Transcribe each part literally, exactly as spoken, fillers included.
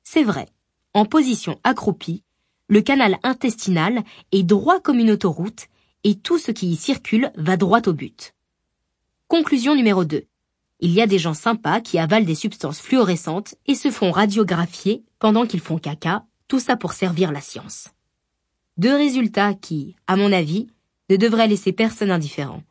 C'est vrai, en position accroupie, le canal intestinal est droit comme une autoroute et tout ce qui y circule va droit au but. Conclusion numéro deux. Il y a des gens sympas qui avalent des substances fluorescentes et se font radiographier pendant qu'ils font caca, tout ça pour servir la science. Deux résultats qui, à mon avis, ne devraient laisser personne indifférent.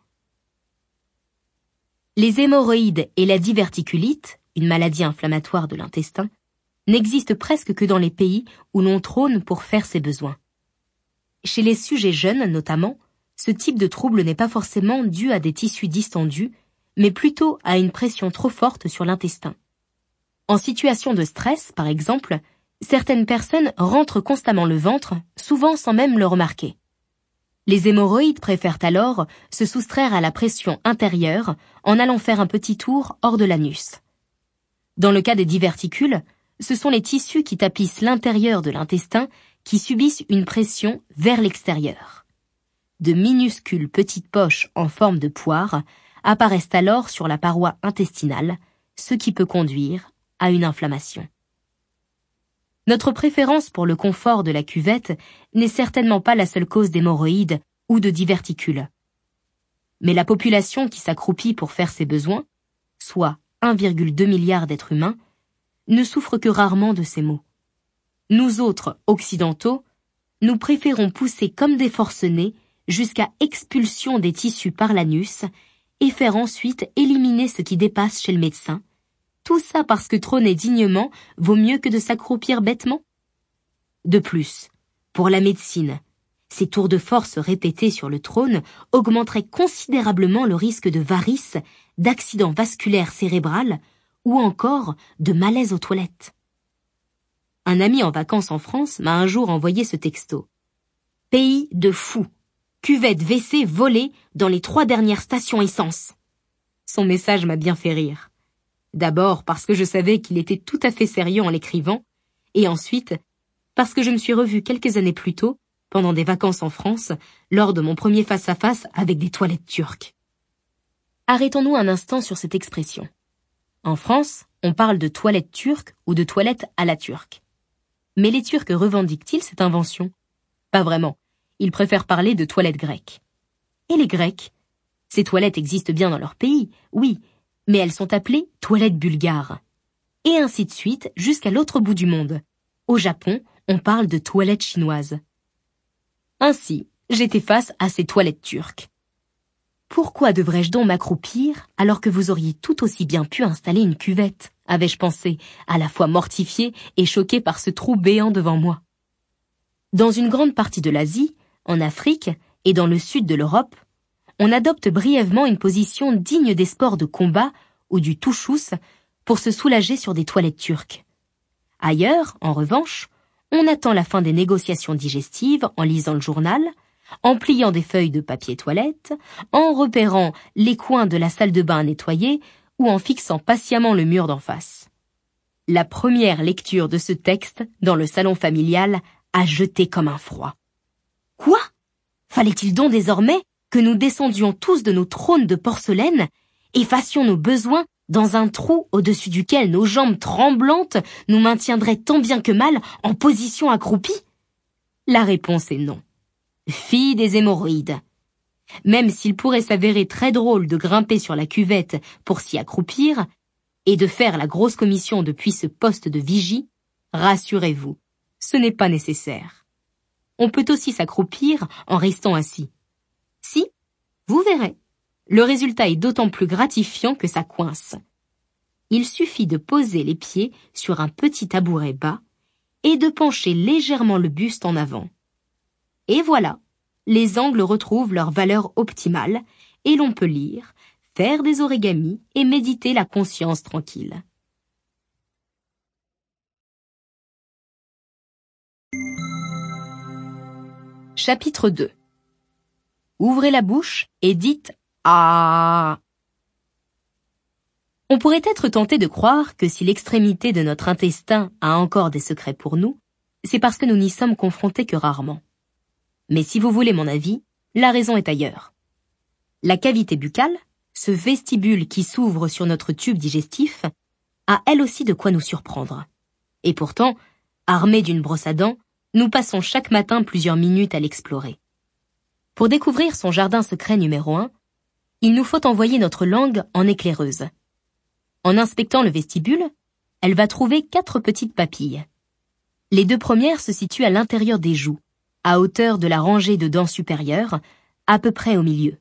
Les hémorroïdes et la diverticulite, une maladie inflammatoire de l'intestin, n'existent presque que dans les pays où l'on trône pour faire ses besoins. Chez les sujets jeunes, notamment, ce type de trouble n'est pas forcément dû à des tissus distendus, mais plutôt à une pression trop forte sur l'intestin. En situation de stress, par exemple, certaines personnes rentrent constamment le ventre, souvent sans même le remarquer. Les hémorroïdes préfèrent alors se soustraire à la pression intérieure en allant faire un petit tour hors de l'anus. Dans le cas des diverticules, ce sont les tissus qui tapissent l'intérieur de l'intestin qui subissent une pression vers l'extérieur. De minuscules petites poches en forme de poire apparaissent alors sur la paroi intestinale, ce qui peut conduire à une inflammation. Notre préférence pour le confort de la cuvette n'est certainement pas la seule cause d'hémorroïdes ou de diverticules. Mais la population qui s'accroupit pour faire ses besoins, soit un virgule deux milliard d'êtres humains, ne souffre que rarement de ces maux. Nous autres, occidentaux, nous préférons pousser comme des forcenés jusqu'à expulsion des tissus par l'anus et faire ensuite éliminer ce qui dépasse chez le médecin. Tout ça parce que trôner dignement vaut mieux que de s'accroupir bêtement. De plus, pour la médecine, ces tours de force répétés sur le trône augmenteraient considérablement le risque de varices, d'accident vasculaire cérébral ou encore de malaise aux toilettes. Un ami en vacances en France m'a un jour envoyé ce texto. Pays de fous. Cuvette W C volée dans les trois dernières stations essence. Son message m'a bien fait rire. D'abord parce que je savais qu'il était tout à fait sérieux en l'écrivant, et ensuite parce que je me suis revue quelques années plus tôt, pendant des vacances en France, lors de mon premier face-à-face avec des toilettes turques. Arrêtons-nous un instant sur cette expression. En France, on parle de toilettes turques ou de toilettes à la turque. Mais les Turcs revendiquent-ils cette invention? Pas vraiment. Ils préfèrent parler de toilettes grecques. Et les Grecs? Ces toilettes existent bien dans leur pays, oui, mais elles sont appelées toilettes bulgares. Et ainsi de suite jusqu'à l'autre bout du monde. Au Japon, on parle de toilettes chinoises. Ainsi, j'étais face à ces toilettes turques. Pourquoi devrais-je donc m'accroupir alors que vous auriez tout aussi bien pu installer une cuvette, avais-je pensé, à la fois mortifié et choqué par ce trou béant devant moi. Dans une grande partie de l'Asie, en Afrique et dans le sud de l'Europe, on adopte brièvement une position digne des sports de combat ou du touchous pour se soulager sur des toilettes turques. Ailleurs, en revanche, on attend la fin des négociations digestives en lisant le journal, en pliant des feuilles de papier toilette, en repérant les coins de la salle de bain nettoyée ou en fixant patiemment le mur d'en face. La première lecture de ce texte, dans le salon familial, a jeté comme un froid. Quoi? Fallait-il donc désormais que nous descendions tous de nos trônes de porcelaine et fassions nos besoins dans un trou au-dessus duquel nos jambes tremblantes nous maintiendraient tant bien que mal en position accroupie? La réponse est non. Fille des hémorroïdes. Même s'il pourrait s'avérer très drôle de grimper sur la cuvette pour s'y accroupir et de faire la grosse commission depuis ce poste de vigie, rassurez-vous, ce n'est pas nécessaire. On peut aussi s'accroupir en restant assis. Si, vous verrez, le résultat est d'autant plus gratifiant que ça coince. Il suffit de poser les pieds sur un petit tabouret bas et de pencher légèrement le buste en avant. Et voilà, les angles retrouvent leur valeur optimale et l'on peut lire, faire des origamis et méditer la conscience tranquille. Chapitre deux. Ouvrez la bouche et dites « Ah ». On pourrait être tenté de croire que si l'extrémité de notre intestin a encore des secrets pour nous, c'est parce que nous n'y sommes confrontés que rarement. Mais si vous voulez mon avis, la raison est ailleurs. La cavité buccale, ce vestibule qui s'ouvre sur notre tube digestif, a elle aussi de quoi nous surprendre. Et pourtant, armés d'une brosse à dents, nous passons chaque matin plusieurs minutes à l'explorer. Pour découvrir son jardin secret numéro un, il nous faut envoyer notre langue en éclaireuse. En inspectant le vestibule, elle va trouver quatre petites papilles. Les deux premières se situent à l'intérieur des joues, à hauteur de la rangée de dents supérieures, à peu près au milieu.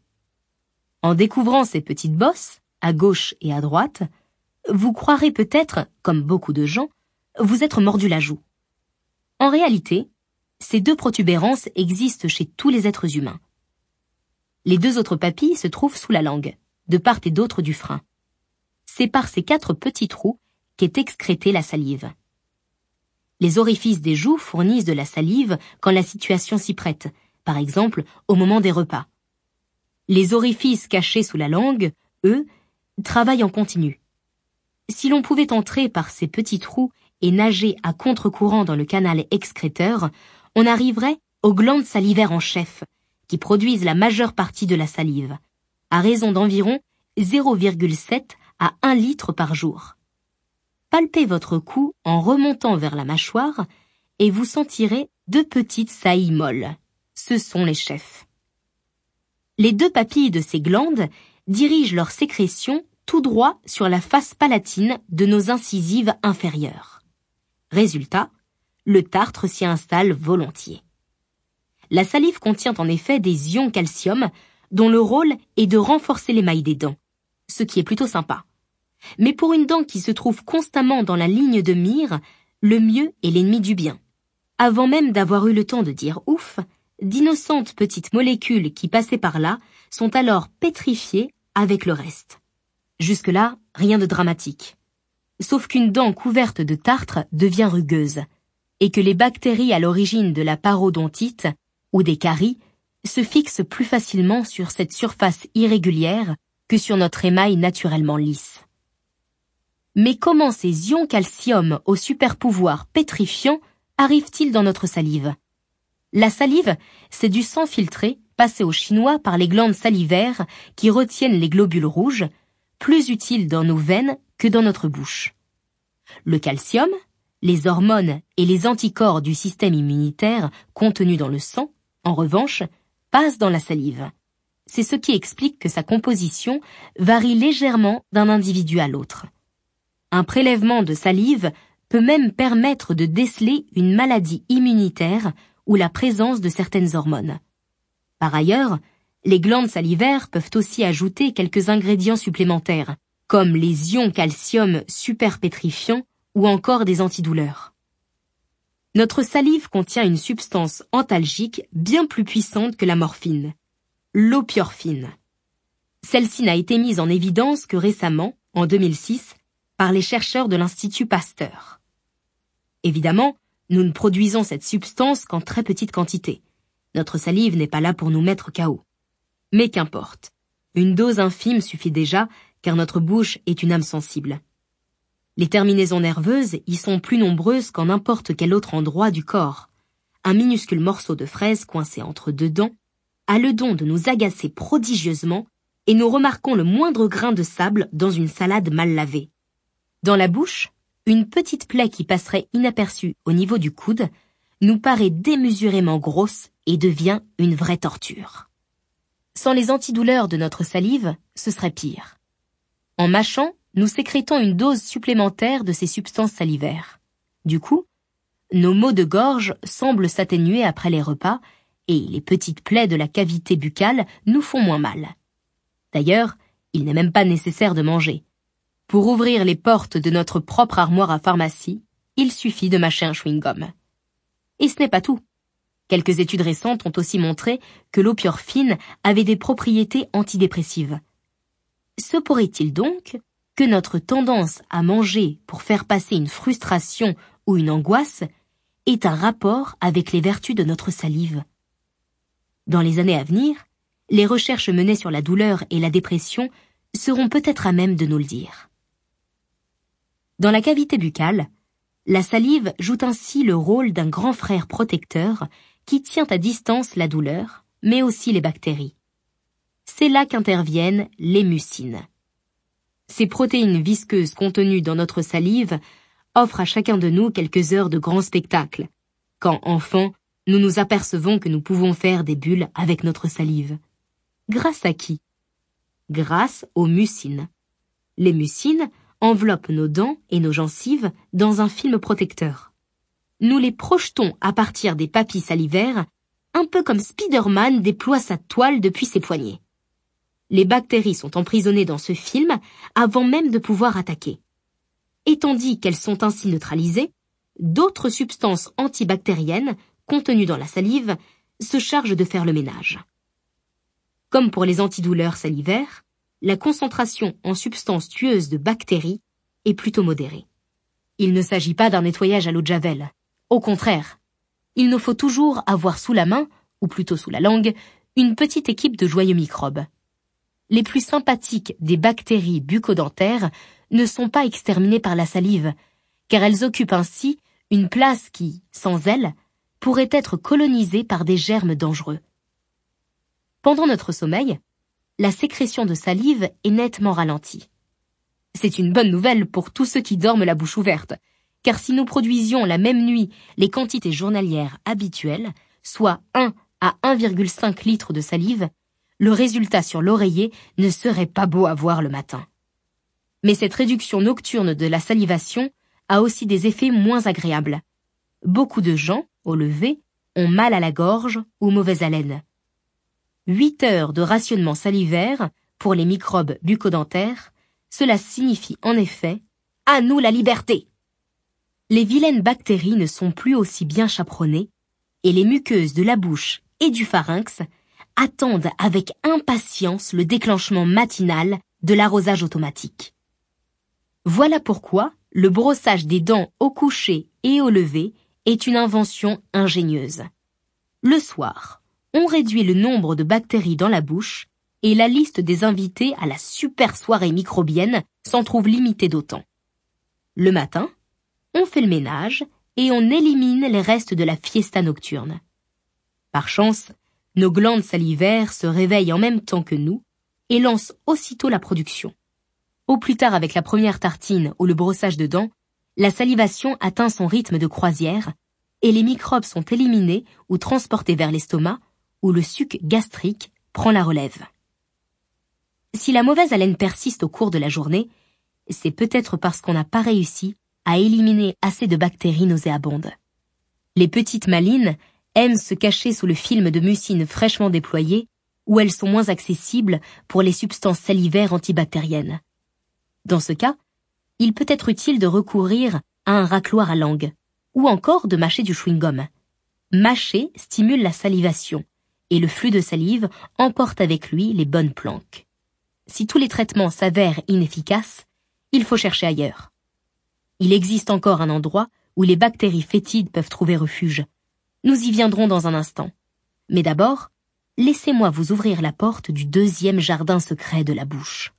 En découvrant ces petites bosses, à gauche et à droite, vous croirez peut-être, comme beaucoup de gens, vous être mordu la joue. En réalité, ces deux protubérances existent chez tous les êtres humains. Les deux autres papilles se trouvent sous la langue, de part et d'autre du frein. C'est par ces quatre petits trous qu'est excrétée la salive. Les orifices des joues fournissent de la salive quand la situation s'y prête, par exemple au moment des repas. Les orifices cachés sous la langue, eux, travaillent en continu. Si l'on pouvait entrer par ces petits trous et nager à contre-courant dans le canal excréteur, on arriverait aux glandes salivaires en chef, qui produisent la majeure partie de la salive, à raison d'environ zéro virgule sept à un litre par jour. Palpez votre cou en remontant vers la mâchoire et vous sentirez deux petites saillies molles. Ce sont les chefs. Les deux papilles de ces glandes dirigent leur sécrétion tout droit sur la face palatine de nos incisives inférieures. Résultat, le tartre s'y installe volontiers. La salive contient en effet des ions calcium dont le rôle est de renforcer l'émail des dents, ce qui est plutôt sympa. Mais pour une dent qui se trouve constamment dans la ligne de mire, le mieux est l'ennemi du bien. Avant même d'avoir eu le temps de dire ouf, d'innocentes petites molécules qui passaient par là sont alors pétrifiées avec le reste. Jusque-là, rien de dramatique. Sauf qu'une dent couverte de tartre devient rugueuse, et que les bactéries à l'origine de la parodontite, ou des caries, se fixent plus facilement sur cette surface irrégulière que sur notre émail naturellement lisse. Mais comment ces ions calcium au super-pouvoir pétrifiant arrivent-ils dans notre salive? La salive, c'est du sang filtré passé au chinois par les glandes salivaires qui retiennent les globules rouges, plus utiles dans nos veines que dans notre bouche. Le calcium, les hormones et les anticorps du système immunitaire contenus dans le sang, en revanche, passent dans la salive. C'est ce qui explique que sa composition varie légèrement d'un individu à l'autre. Un prélèvement de salive peut même permettre de déceler une maladie immunitaire ou la présence de certaines hormones. Par ailleurs, les glandes salivaires peuvent aussi ajouter quelques ingrédients supplémentaires, comme les ions calcium superpétrifiants ou encore des antidouleurs. Notre salive contient une substance antalgique bien plus puissante que la morphine, l'opiorphine. Celle-ci n'a été mise en évidence que récemment, en deux mille six, par les chercheurs de l'Institut Pasteur. Évidemment, nous ne produisons cette substance qu'en très petite quantité. Notre salive n'est pas là pour nous mettre K O. Mais qu'importe, une dose infime suffit déjà, car notre bouche est une âme sensible. Les terminaisons nerveuses y sont plus nombreuses qu'en n'importe quel autre endroit du corps. Un minuscule morceau de fraise coincé entre deux dents a le don de nous agacer prodigieusement et nous remarquons le moindre grain de sable dans une salade mal lavée. Dans la bouche, une petite plaie qui passerait inaperçue au niveau du coude nous paraît démesurément grosse et devient une vraie torture. Sans les antidouleurs de notre salive, ce serait pire. En mâchant, nous sécrétons une dose supplémentaire de ces substances salivaires. Du coup, nos maux de gorge semblent s'atténuer après les repas et les petites plaies de la cavité buccale nous font moins mal. D'ailleurs, il n'est même pas nécessaire de manger. Pour ouvrir les portes de notre propre armoire à pharmacie, il suffit de mâcher un chewing-gum. Et ce n'est pas tout. Quelques études récentes ont aussi montré que l'opiorphine avait des propriétés antidépressives. Se pourrait-il donc que notre tendance à manger pour faire passer une frustration ou une angoisse ait un rapport avec les vertus de notre salive? Dans les années à venir, les recherches menées sur la douleur et la dépression seront peut-être à même de nous le dire. Dans la cavité buccale, la salive joue ainsi le rôle d'un grand frère protecteur qui tient à distance la douleur, mais aussi les bactéries. C'est là qu'interviennent les mucines. Ces protéines visqueuses contenues dans notre salive offre à chacun de nous quelques heures de grand spectacle, quand, enfant, nous nous apercevons que nous pouvons faire des bulles avec notre salive. Grâce à qui? Grâce aux mucines. Les mucines enveloppent nos dents et nos gencives dans un film protecteur. Nous les projetons à partir des papilles salivaires, un peu comme Spider-Man déploie sa toile depuis ses poignets. Les bactéries sont emprisonnées dans ce film avant même de pouvoir attaquer. Et tandis qu'elles sont ainsi neutralisées, d'autres substances antibactériennes contenues dans la salive se chargent de faire le ménage. Comme pour les antidouleurs salivaires, la concentration en substances tueuses de bactéries est plutôt modérée. Il ne s'agit pas d'un nettoyage à l'eau de Javel. Au contraire, il nous faut toujours avoir sous la main, ou plutôt sous la langue, une petite équipe de joyeux microbes. Les plus sympathiques des bactéries bucco-dentaires ne sont pas exterminées par la salive, car elles occupent ainsi une place qui, sans elles, pourrait être colonisée par des germes dangereux. Pendant notre sommeil, la sécrétion de salive est nettement ralentie. C'est une bonne nouvelle pour tous ceux qui dorment la bouche ouverte, car si nous produisions la même nuit les quantités journalières habituelles, soit un à un virgule cinq litres de salive, le résultat sur l'oreiller ne serait pas beau à voir le matin. Mais cette réduction nocturne de la salivation a aussi des effets moins agréables. Beaucoup de gens, au lever, ont mal à la gorge ou mauvaise haleine. Huit heures de rationnement salivaire pour les microbes bucco-dentaires, cela signifie en effet « à nous la liberté !» Les vilaines bactéries ne sont plus aussi bien chaperonnées et les muqueuses de la bouche et du pharynx attendent avec impatience le déclenchement matinal de l'arrosage automatique. Voilà pourquoi le brossage des dents au coucher et au lever est une invention ingénieuse. Le soir, on réduit le nombre de bactéries dans la bouche et la liste des invités à la super soirée microbienne s'en trouve limitée d'autant. Le matin, on fait le ménage et on élimine les restes de la fiesta nocturne. Par chance, nos glandes salivaires se réveillent en même temps que nous et lancent aussitôt la production. Au plus tard avec la première tartine ou le brossage de dents, la salivation atteint son rythme de croisière et les microbes sont éliminés ou transportés vers l'estomac où le suc gastrique prend la relève. Si la mauvaise haleine persiste au cours de la journée, c'est peut-être parce qu'on n'a pas réussi à éliminer assez de bactéries nauséabondes. Les petites malines aiment se cacher sous le film de mucine fraîchement déployé où elles sont moins accessibles pour les substances salivaires antibactériennes. Dans ce cas, il peut être utile de recourir à un racloir à langue ou encore de mâcher du chewing-gum. Mâcher stimule la salivation et le flux de salive emporte avec lui les bonnes planques. Si tous les traitements s'avèrent inefficaces, il faut chercher ailleurs. Il existe encore un endroit où les bactéries fétides peuvent trouver refuge. Nous y viendrons dans un instant. Mais d'abord, laissez-moi vous ouvrir la porte du deuxième jardin secret de la bouche.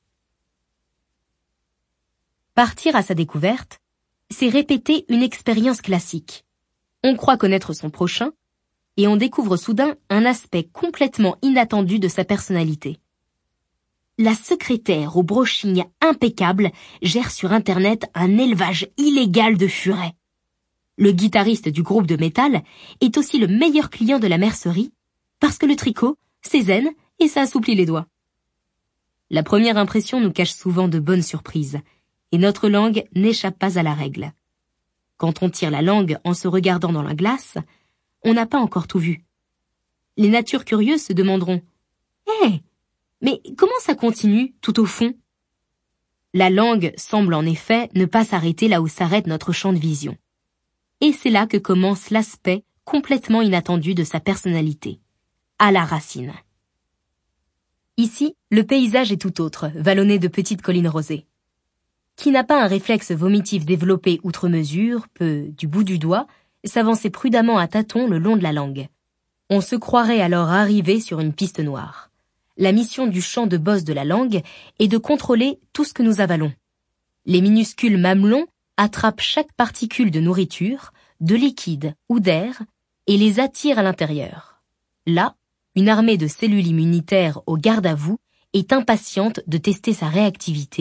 Partir à sa découverte, c'est répéter une expérience classique. On croit connaître son prochain, et on découvre soudain un aspect complètement inattendu de sa personnalité. La secrétaire au brushing impeccable gère sur Internet un élevage illégal de furets. Le guitariste du groupe de métal est aussi le meilleur client de la mercerie parce que le tricot, c'est zen et ça assouplit les doigts. La première impression nous cache souvent de bonnes surprises et notre langue n'échappe pas à la règle. Quand on tire la langue en se regardant dans la glace, on n'a pas encore tout vu. Les natures curieuses se demanderont « Hé, mais comment ça continue tout au fond ?» La langue semble en effet ne pas s'arrêter là où s'arrête notre champ de vision. Et c'est là que commence l'aspect complètement inattendu de sa personnalité, à la racine. Ici, le paysage est tout autre, vallonné de petites collines rosées. Qui n'a pas un réflexe vomitif développé outre mesure peut, du bout du doigt, s'avancer prudemment à tâtons le long de la langue. On se croirait alors arrivé sur une piste noire. La mission du champ de bosse de la langue est de contrôler tout ce que nous avalons. Les minuscules mamelons attrapent chaque particule de nourriture, de liquide ou d'air et les attirent à l'intérieur. Là, une armée de cellules immunitaires au garde à vous est impatiente de tester sa réactivité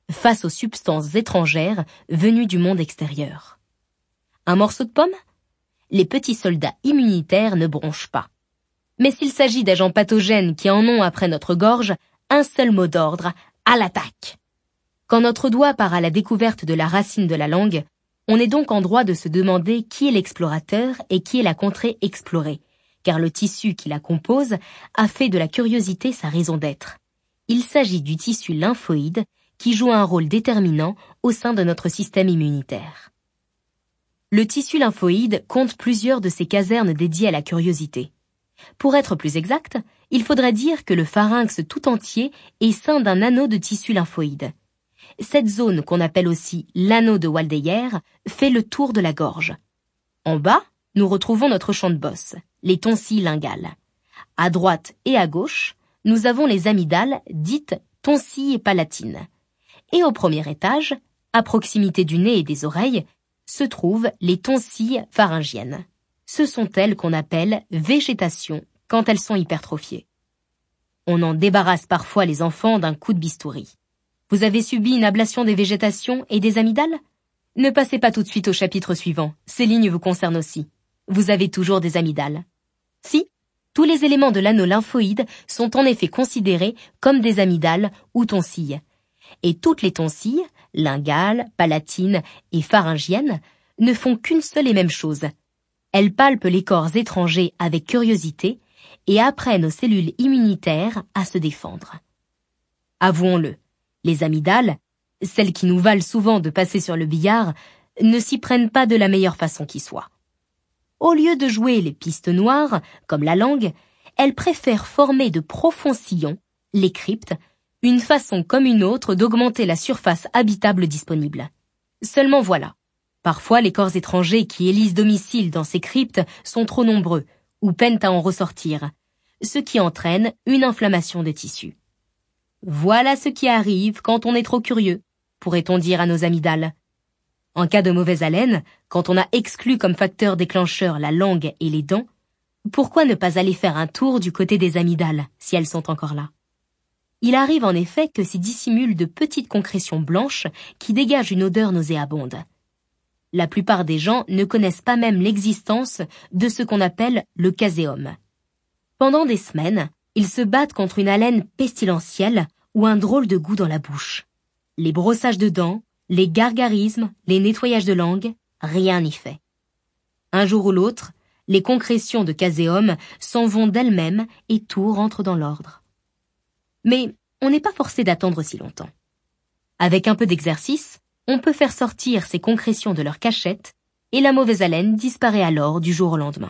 face aux substances étrangères venues du monde extérieur. Un morceau de pomme? Les petits soldats immunitaires ne bronchent pas. Mais s'il s'agit d'agents pathogènes qui en ont après notre gorge, un seul mot d'ordre, à l'attaque. Quand notre doigt part à la découverte de la racine de la langue, on est donc en droit de se demander qui est l'explorateur et qui est la contrée explorée, car le tissu qui la compose a fait de la curiosité sa raison d'être. Il s'agit du tissu lymphoïde qui joue un rôle déterminant au sein de notre système immunitaire. Le tissu lymphoïde compte plusieurs de ces casernes dédiées à la curiosité. Pour être plus exact, il faudrait dire que le pharynx tout entier est ceint d'un anneau de tissu lymphoïde. Cette zone, qu'on appelle aussi l'anneau de Waldeyer, fait le tour de la gorge. En bas, nous retrouvons notre champ de bosse, les tonsils lyngales. À droite et à gauche, nous avons les amygdales, dites tonsils et palatines. Et au premier étage, à proximité du nez et des oreilles, se trouvent les tonsils pharyngiennes. Ce sont elles qu'on appelle végétation quand elles sont hypertrophiées. On en débarrasse parfois les enfants d'un coup de bistouri. Vous avez subi une ablation des végétations et des amygdales? Ne passez pas tout de suite au chapitre suivant, ces lignes vous concernent aussi. Vous avez toujours des amygdales. Si, tous les éléments de l'anneau lymphoïde sont en effet considérés comme des amygdales ou tonsils. Et toutes les tonsils, lyngales, palatines et pharyngiennes, ne font qu'une seule et même chose. Elles palpent les corps étrangers avec curiosité et apprennent aux cellules immunitaires à se défendre. Avouons-le, les amygdales, celles qui nous valent souvent de passer sur le billard, ne s'y prennent pas de la meilleure façon qui soit. Au lieu de jouer les pistes noires, comme la langue, elles préfèrent former de profonds sillons, les cryptes, une façon comme une autre d'augmenter la surface habitable disponible. Seulement voilà, parfois les corps étrangers qui élisent domicile dans ces cryptes sont trop nombreux ou peinent à en ressortir, ce qui entraîne une inflammation des tissus. Voilà ce qui arrive quand on est trop curieux, pourrait-on dire à nos amygdales. En cas de mauvaise haleine, quand on a exclu comme facteur déclencheur la langue et les dents, pourquoi ne pas aller faire un tour du côté des amygdales, si elles sont encore là? Il arrive en effet que s'y dissimulent de petites concrétions blanches qui dégagent une odeur nauséabonde. La plupart des gens ne connaissent pas même l'existence de ce qu'on appelle le caséum. Pendant des semaines, ils se battent contre une haleine pestilentielle ou un drôle de goût dans la bouche. Les brossages de dents, les gargarismes, les nettoyages de langue, rien n'y fait. Un jour ou l'autre, les concrétions de caséum s'en vont d'elles-mêmes et tout rentre dans l'ordre. Mais on n'est pas forcé d'attendre si longtemps. Avec un peu d'exercice, on peut faire sortir ces concrétions de leur cachette et la mauvaise haleine disparaît alors du jour au lendemain.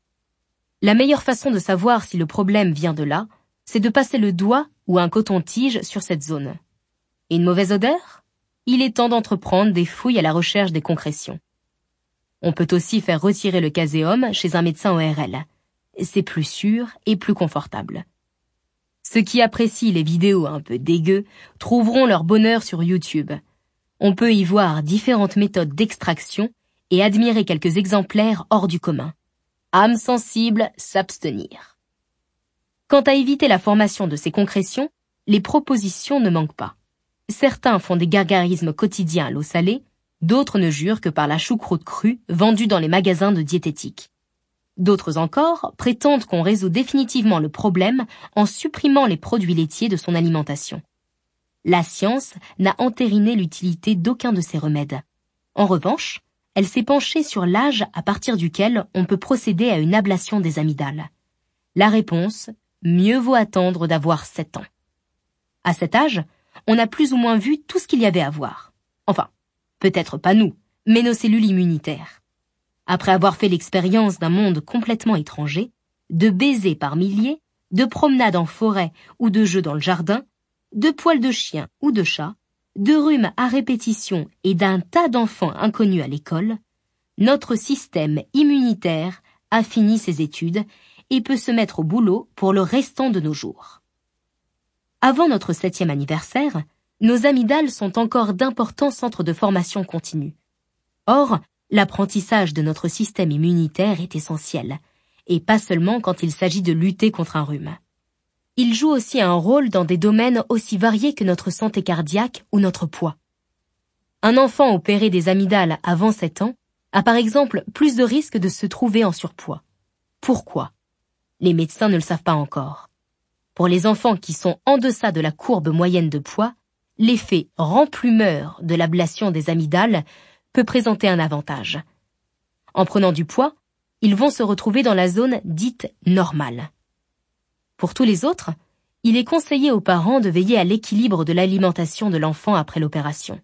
La meilleure façon de savoir si le problème vient de là, c'est de passer le doigt ou un coton-tige sur cette zone. Et une mauvaise odeur? Il est temps d'entreprendre des fouilles à la recherche des concrétions. On peut aussi faire retirer le caséum chez un médecin O R L. C'est plus sûr et plus confortable. Ceux qui apprécient les vidéos un peu dégueu trouveront leur bonheur sur YouTube. On peut y voir différentes méthodes d'extraction et admirer quelques exemplaires hors du commun. Âme sensible, s'abstenir. Quant à éviter la formation de ces concrétions, les propositions ne manquent pas. Certains font des gargarismes quotidiens à l'eau salée, d'autres ne jurent que par la choucroute crue vendue dans les magasins de diététique. D'autres encore prétendent qu'on résout définitivement le problème en supprimant les produits laitiers de son alimentation. La science n'a entériné l'utilité d'aucun de ces remèdes. En revanche, elle s'est penchée sur l'âge à partir duquel on peut procéder à une ablation des amygdales. La réponse, mieux vaut attendre d'avoir sept ans. À cet âge, on a plus ou moins vu tout ce qu'il y avait à voir. Enfin, peut-être pas nous, mais nos cellules immunitaires. Après avoir fait l'expérience d'un monde complètement étranger, de baisers par milliers, de promenades en forêt ou de jeux dans le jardin, de poils de chien ou de chat, de rhumes à répétition et d'un tas d'enfants inconnus à l'école, notre système immunitaire a fini ses études et peut se mettre au boulot pour le restant de nos jours. Avant notre septième anniversaire, nos amygdales sont encore d'importants centres de formation continue. Or, l'apprentissage de notre système immunitaire est essentiel, et pas seulement quand il s'agit de lutter contre un rhume. Ils jouent aussi un rôle dans des domaines aussi variés que notre santé cardiaque ou notre poids. Un enfant opéré des amygdales avant sept ans a par exemple plus de risques de se trouver en surpoids. Pourquoi? Les médecins ne le savent pas encore. Pour les enfants qui sont en deçà de la courbe moyenne de poids, l'effet remplumeur de l'ablation des amygdales peut présenter un avantage. En prenant du poids, ils vont se retrouver dans la zone dite normale. Pour tous les autres, il est conseillé aux parents de veiller à l'équilibre de l'alimentation de l'enfant après l'opération.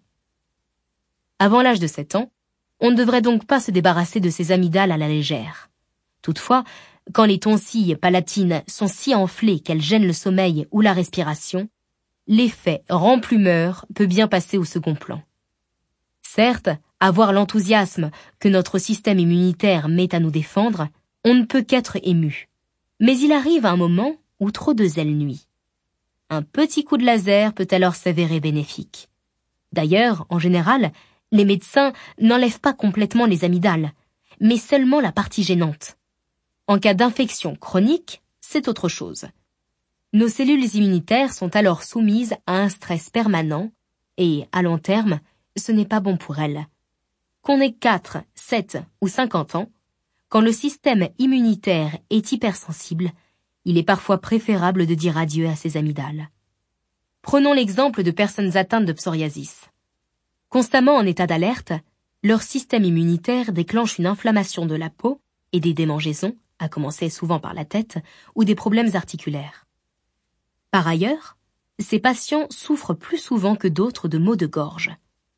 Avant l'âge de sept ans, on ne devrait donc pas se débarrasser de ces amygdales à la légère. Toutefois, quand les tonsilles palatines sont si enflées qu'elles gênent le sommeil ou la respiration, l'effet remplumeur peut bien passer au second plan. Certes, avoir l'enthousiasme que notre système immunitaire met à nous défendre, on ne peut qu'être ému. Mais il arrive un moment où trop de zèle nuit. Un petit coup de laser peut alors s'avérer bénéfique. D'ailleurs, en général, les médecins n'enlèvent pas complètement les amygdales, mais seulement la partie gênante. En cas d'infection chronique, c'est autre chose. Nos cellules immunitaires sont alors soumises à un stress permanent et, à long terme, ce n'est pas bon pour elles. Qu'on ait quatre, sept ou cinquante ans, quand le système immunitaire est hypersensible, il est parfois préférable de dire adieu à ces amygdales. Prenons l'exemple de personnes atteintes de psoriasis. Constamment en état d'alerte, leur système immunitaire déclenche une inflammation de la peau et des démangeaisons, à commencer souvent par la tête, ou des problèmes articulaires. Par ailleurs, ces patients souffrent plus souvent que d'autres de maux de gorge.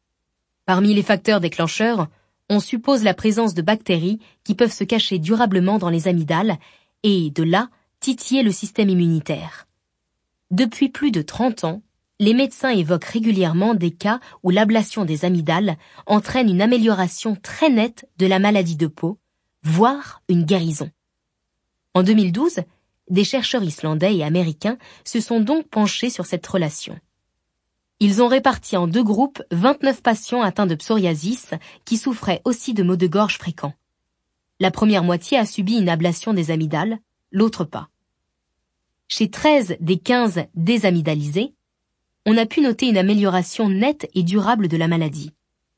Parmi les facteurs déclencheurs, on suppose la présence de bactéries qui peuvent se cacher durablement dans les amygdales et, de là, titiller le système immunitaire. Depuis plus de trente ans, les médecins évoquent régulièrement des cas où l'ablation des amygdales entraîne une amélioration très nette de la maladie de peau, voire une guérison. En deux mille douze, des chercheurs islandais et américains se sont donc penchés sur cette relation. Ils ont réparti en deux groupes vingt-neuf patients atteints de psoriasis qui souffraient aussi de maux de gorge fréquents. La première moitié a subi une ablation des amygdales, l'autre pas. Chez treize des quinze désamygdalisés, on a pu noter une amélioration nette et durable de la maladie.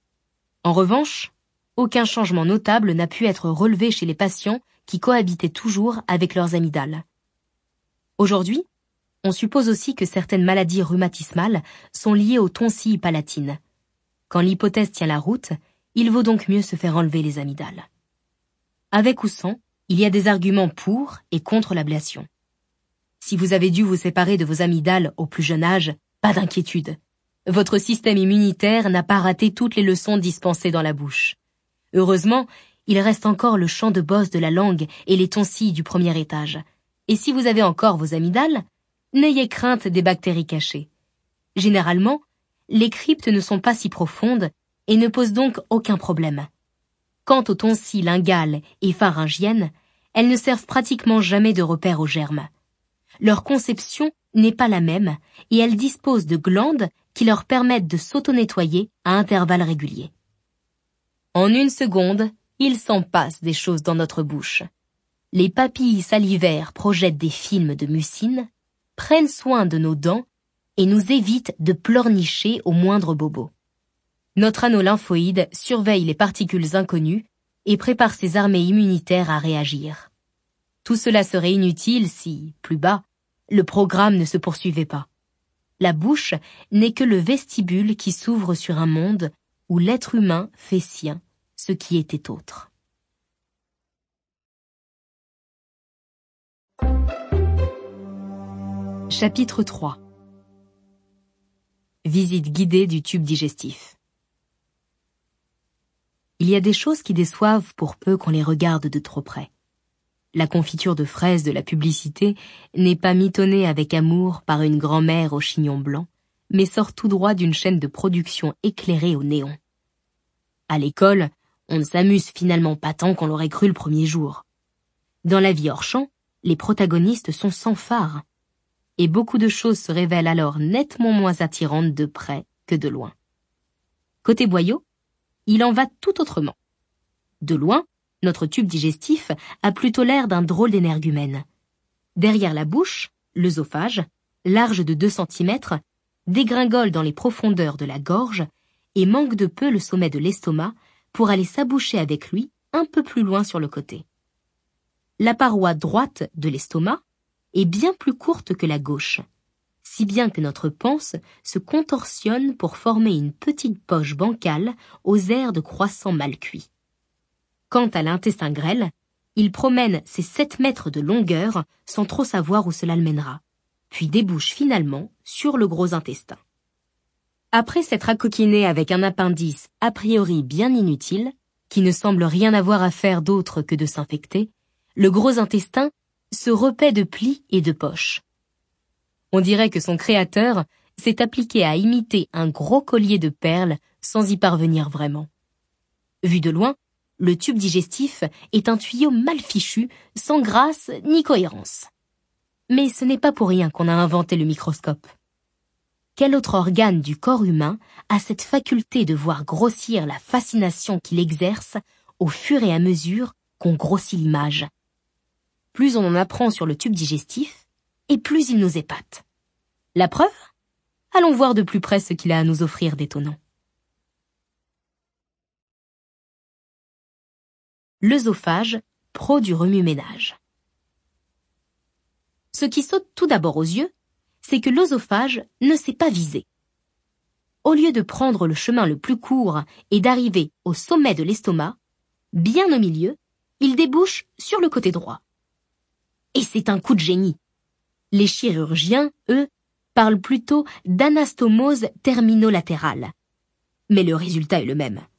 En revanche, aucun changement notable n'a pu être relevé chez les patients qui cohabitaient toujours avec leurs amygdales. Aujourd'hui, on suppose aussi que certaines maladies rhumatismales sont liées aux tonsilles palatines. Quand l'hypothèse tient la route, il vaut donc mieux se faire enlever les amygdales. Avec ou sans, il y a des arguments pour et contre l'ablation. Si vous avez dû vous séparer de vos amygdales au plus jeune âge, pas d'inquiétude. Votre système immunitaire n'a pas raté toutes les leçons dispensées dans la bouche. Heureusement, il reste encore le champ de bosse de la langue et les tonsilles du premier étage. Et si vous avez encore vos amygdales, n'ayez crainte des bactéries cachées. Généralement, les cryptes ne sont pas si profondes et ne posent donc aucun problème. Quant aux tonsilles laryngales et pharyngiennes, elles ne servent pratiquement jamais de repère aux germes. Leur conception n'est pas la même et elles disposent de glandes qui leur permettent de s'auto-nettoyer à intervalles réguliers. En une seconde, il s'en passe des choses dans notre bouche. Les papilles salivaires projettent des films de mucine, prennent soin de nos dents et nous évitent de pleurnicher au moindre bobo. Notre anneau lymphoïde surveille les particules inconnues et prépare ses armées immunitaires à réagir. Tout cela serait inutile si, plus bas, le programme ne se poursuivait pas. La bouche n'est que le vestibule qui s'ouvre sur un monde où l'être humain fait sien ce qui était autre. Chapitre trois. Visite guidée du tube digestif. Il y a des choses qui déçoivent pour peu qu'on les regarde de trop près. La confiture de fraises de la publicité n'est pas mitonnée avec amour par une grand-mère au chignon blanc, mais sort tout droit d'une chaîne de production éclairée au néon. À l'école, on ne s'amuse finalement pas tant qu'on l'aurait cru le premier jour. Dans la vie hors champ, les protagonistes sont sans phare. Et beaucoup de choses se révèlent alors nettement moins attirantes de près que de loin. Côté boyau, il en va tout autrement. De loin, notre tube digestif a plutôt l'air d'un drôle d'énergumène. Derrière la bouche, L'œsophage, large de deux centimètres, dégringole dans les profondeurs de la gorge et manque de peu le sommet de l'estomac pour aller s'aboucher avec lui un peu plus loin sur le côté. La paroi droite de l'estomac est bien plus courte que la gauche, si bien que notre panse se contorsionne pour former une petite poche bancale aux airs de croissant mal cuit. Quant à l'intestin grêle, il promène ses sept mètres de longueur sans trop savoir où cela le mènera, puis débouche finalement sur le gros intestin. Après s'être acoquiné avec un appendice a priori bien inutile, qui ne semble rien avoir à faire d'autre que de s'infecter, le gros intestin se repaît de plis et de poches. On dirait que son créateur s'est appliqué à imiter un gros collier de perles sans y parvenir vraiment. Vu de loin, le tube digestif est un tuyau mal fichu, sans grâce ni cohérence. Mais ce n'est pas pour rien qu'on a inventé le microscope. Quel autre organe du corps humain a cette faculté de voir grossir la fascination qu'il exerce au fur et à mesure qu'on grossit l'image? Plus on en apprend sur le tube digestif, et plus il nous épate. La preuve? Allons voir de plus près ce qu'il a à nous offrir d'étonnant. L'œsophage, pro du remue-ménage. Ce qui saute tout d'abord aux yeux, c'est que l'œsophage ne sait pas viser. Au lieu de prendre le chemin le plus court et d'arriver au sommet de l'estomac, bien au milieu, il débouche sur le côté droit. Et c'est un coup de génie. Les chirurgiens, eux, parlent plutôt d'anastomose terminolatérale. Mais le résultat est le même.